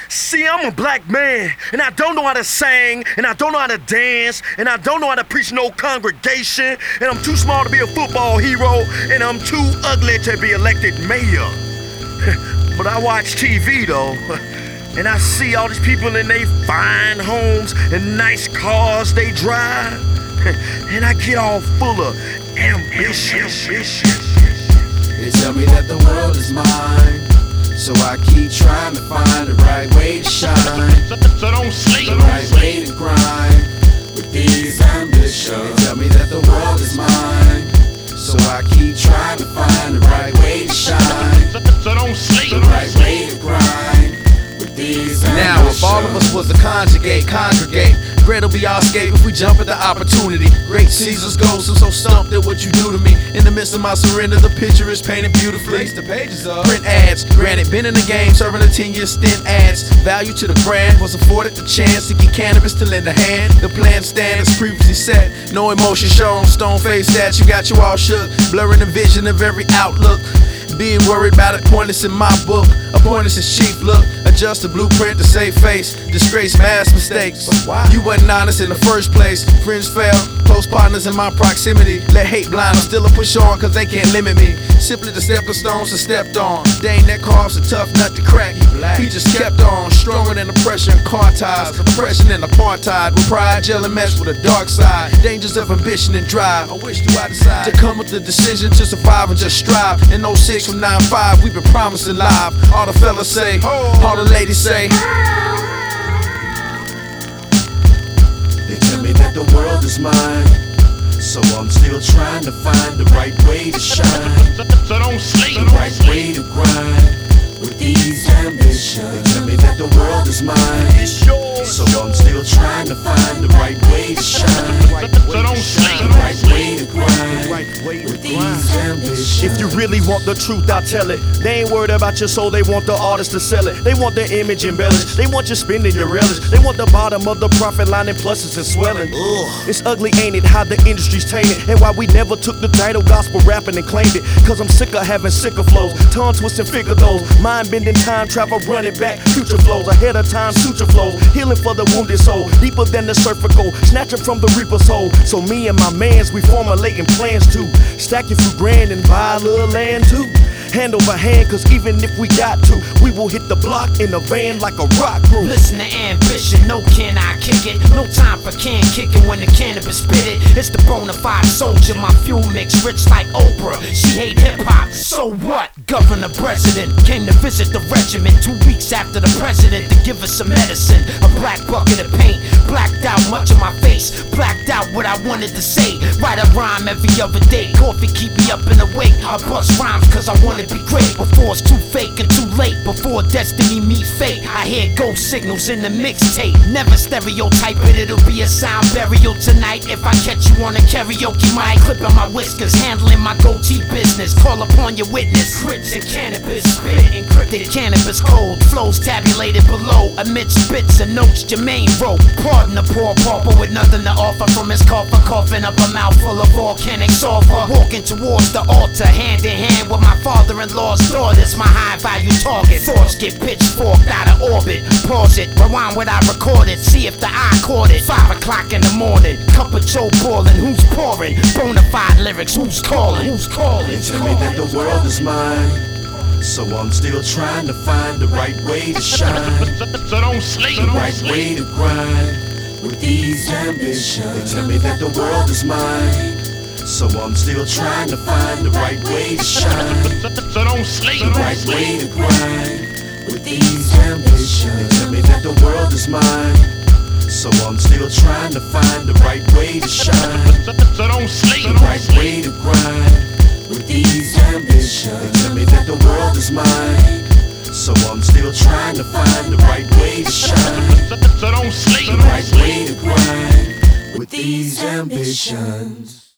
See, I'm a black man, and I don't know how to sing, and I don't know how to dance, and I don't know how to preach no congregation, and I'm too small to be a football hero, and I'm too ugly to be elected mayor. But I watch TV though, and I see all these people in their fine homes and nice cars they drive, and I get all full of ambition. They tell me that the world is mine, so I keep trying to find the right way to shine, So don't sleep. the right way to grind with these ambitions. They tell me that the world is mine, so I keep trying to find the right way to shine, So don't sleep. the right way to grind with these ambitions. Now, if all of us was to congregate, great'll be our escape if we jump at the opportunity. Great Caesar's ghost, I'm so stumped at what you do to me. In the midst of my surrender, the picture is painted beautifully. Lace the pages up. Print ads, granted, been in the game, serving a 10-year stint adds. Value to the brand, was afforded the chance to get cannabis to lend a hand. The plan stand as previously set, no emotion shown, stone face that you got you all shook. Blurring the vision of every outlook. Being worried about it, pointless in my book. Appointments is chief look, adjust the blueprint to save face. Disgrace mass mistakes. You wasn't honest in the first place. Friends fail, close partners in my proximity. Let hate blind, I'm still a push on cause they can't limit me. Simply the stepping stones are stepped on. Dang, that carves a tough nut to crack. He just kept on, stronger than oppression, car ties. Oppression and apartheid, with pride, gel and mesh with a dark side. Dangers of ambition and drive. I wish do I decide to come with the decision to survive and just strive. In 06 from 9-5, we've been promising live. All the fellas say, all the ladies say. They tell me that the world is mine, so I'm still trying to find the right way to shine, So don't sleep. the right way to grind with these ambitions. They tell me that the world is mine, so I'm still trying to find the right way to shine, So don't sleep. the right way to grind with these ambitions. If you really want the truth, I'll tell it. They ain't worried about your soul, they want the artist to sell it. They want their image embellished, they want you spending your relish. They want the bottom of the profit line in pluses and swelling. It's ugly, ain't it, how the industry's tainted, and why we never took the title gospel rapping and claimed it. Cause I'm sick of having sicker flows, tongue twisting figure those, mind bending time travel running back, future flows, ahead of time suture flows, healing for the wounded soul, deeper than the cervical, snatching from the reaper's hole. So me and my mans, we formulating plans to stack you through grand and buy a little land too. Hand over hand, cause even if we got to, we will hit the block in a van like a rock group. Listen to ambition, no can I kick it. No time for can kicking when the cannabis spit it. It's the bona fide soldier, my fuel mix rich like Oprah. She hate hip hop, so what? Governor President came to visit the regiment 2 weeks after the president to give us some medicine. A black bucket of paint, blacked out much of my face, blacked out what I wanted to say. Write a rhyme every other day, coffee keep me up and awake. I bust rhymes cause I wanna be great before it's too fake and too late. Before destiny meet fate, I hear ghost signals in the mixtape. Never stereotype it, it'll be a sound burial tonight. If I catch you on a karaoke mic, clipping my whiskers, handling my goatee business. Call upon your witness. Grits and cannabis, spit encrypted cannabis code. Flows tabulated below, amidst bits and notes Jermaine wrote. Pardon the poor pauper with nothing to offer from his coffin, coughing up a mouthful of volcanic sulfur. Walking towards the altar, hand in hand with my father-in-law's daughters, my high-value target. Thoughts get pitchforked out of orbit. Pause it, rewind what I recorded, see if the eye caught it. 5 o'clock in the morning, cup of Joe boiling. Who's pouring? Bonafide lyrics. Who's calling? Who's calling? They tell me that the world is mine, so I'm still trying to find the right way to shine, So don't sleep. the right way to grind with these ambitions. They tell me that the world is mine, so I'm still trying to find the right way to shine, So don't sleep. the right way to grind with these ambitions. They tell me that the world is mine, so I'm still trying to find the right way to shine, So don't sleep. the right way to grind with these ambitions. They tell me that the world is mine, so I'm still trying to find the right way to shine, So don't sleep. the right way to grind with these ambitions.